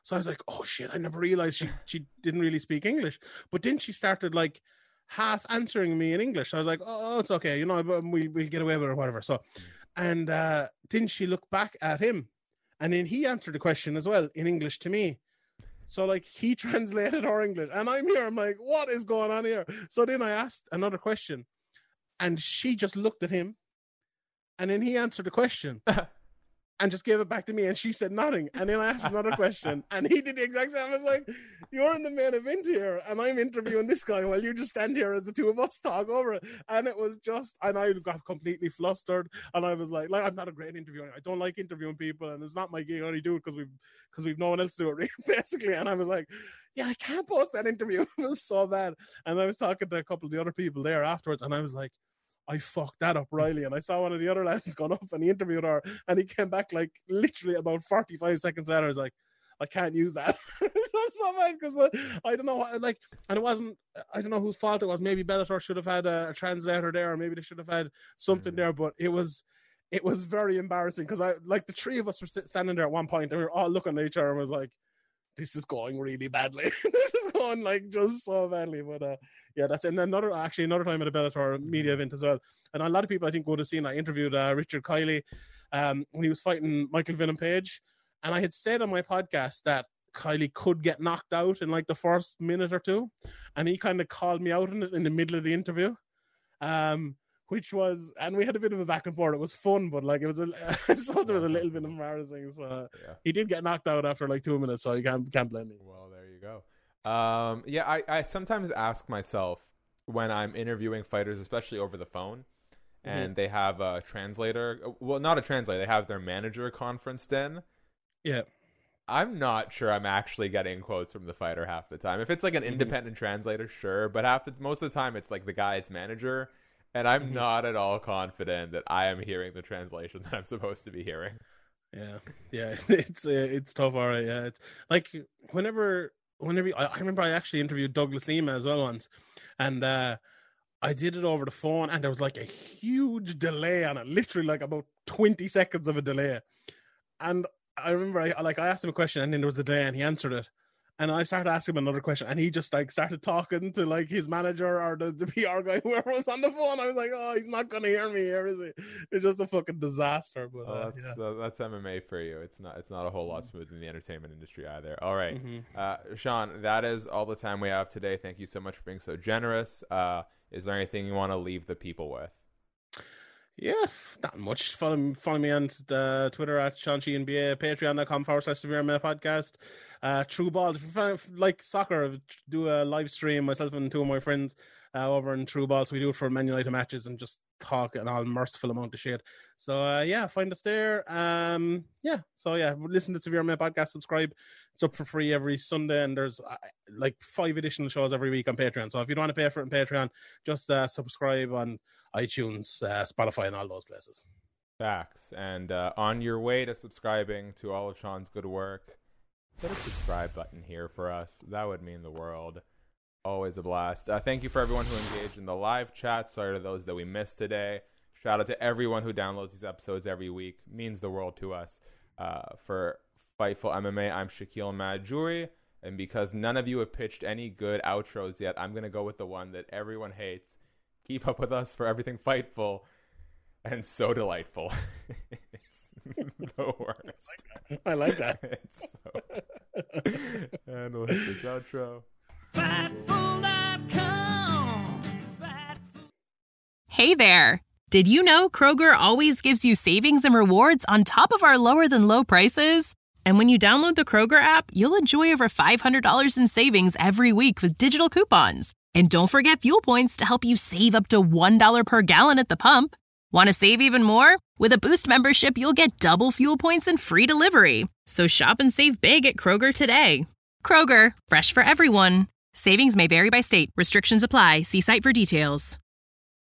So I was like, oh shit, I never realized she didn't really speak English. But then she started like half answering me in English. So I was like, oh, it's okay, you know, we'll get away with it or whatever. So, and then she looked back at him, and then he answered the question as well in English to me. So like he translated her English, and I'm here, I'm like, what is going on here? So then I asked another question, and she just looked at him, and then he answered the question. And just gave it back to me, and she said nothing. And then I asked another question, and he did the exact same. I was like, you're in the main event here, and I'm interviewing this guy while you just stand here as the two of us talk over it. And it was just, and I got completely flustered, and I was like I'm not a great interviewer. I don't like interviewing people, and it's not my gig. I only do it because we've no one else to do it, basically. And I was like, yeah, I can't post that interview. It was so bad. And I was talking to a couple of the other people there afterwards, and I was like, I fucked that up, Riley. And I saw one of the other lads going up, and he interviewed her, and he came back like literally about 45 seconds later. I was like, I can't use that. It was so bad because I don't know what, like, and it wasn't, I don't know whose fault it was. Maybe Bellator should have had a translator there, or maybe they should have had something there, but it was very embarrassing because the three of us were standing there at one point, and we were all looking at each other and was like, this is going really badly. This is going like just so badly. But yeah, that's it. And another time at a Bellator media event as well. And a lot of people I think would have seen, I interviewed Richard Kiley when he was fighting Michael Venom Page. And I had said on my podcast that Kiley could get knocked out in like the first minute or two. And he kind of called me out in the middle of the interview. Which was, and we had a bit of a back and forth. It was fun, but like it was I thought it was a little bit embarrassing. So he did get knocked out after like 2 minutes, so you can't blame me. Well, there you go. Yeah, I sometimes ask myself when I'm interviewing fighters, especially over the phone, and they have a translator. Well, not a translator. They have their manager conferenced in. Yeah. I'm not sure I'm actually getting quotes from the fighter half the time. If it's like an independent translator, sure, but most of the time it's like the guy's manager. And I'm not at all confident that I am hearing the translation that I'm supposed to be hearing. Yeah, it's tough. All right, yeah, it's like whenever I remember I actually interviewed Douglas Lima as well once, and I did it over the phone, and there was like a huge delay on it, literally like about 20 seconds of a delay. And I remember I asked him a question, and then there was a delay, and he answered it. And I started asking him another question, and he just like started talking to like his manager or the PR guy, whoever was on the phone. I was like, oh, he's not gonna hear me here, is he? It's just a fucking disaster. But that's MMA for you. It's not a whole lot smooth in the entertainment industry either. All right, Sean, that is all the time we have today. Thank you so much for being so generous. Is there anything you want to leave the people with? Yeah, not much. Follow me on Twitter at SeanSheehanBA, patreon.com/Severe MMA podcast. True Balls, like soccer, do a live stream, myself and two of my friends over in True Balls. We do it for Man United matches and just talk an all merciful amount of shit. So yeah, find us there. Listen to Severe MMA podcast, subscribe. It's up for free every Sunday, and there's like 5 additional shows every week on Patreon. So if you don't want to pay for it on Patreon, just subscribe on iTunes, Spotify, and all those places. Facts. And on your way to subscribing to all of Sean's good work, hit a subscribe button here for us. That would mean the world. Always a blast. Thank you for everyone who engaged in the live chat. Sorry to those that we missed today. Shout out to everyone who downloads these episodes every week. Means the world to us. For Fightful MMA, I'm Shaquille Majuri. And because none of you have pitched any good outros yet, I'm going to go with the one that everyone hates. Keep up with us for everything Fightful and so delightful. It's the worst. I like that. It's so... And we'll hit this outro. Hey there. Did you know Kroger always gives you savings and rewards on top of our lower than low prices? And when you download the Kroger app, you'll enjoy over $500 in savings every week with digital coupons. And don't forget fuel points to help you save up to $1 per gallon at the pump. Want to save even more? With a Boost membership, you'll get double fuel points and free delivery. So shop and save big at Kroger today. Kroger, fresh for everyone. Savings may vary by state. Restrictions apply. See site for details.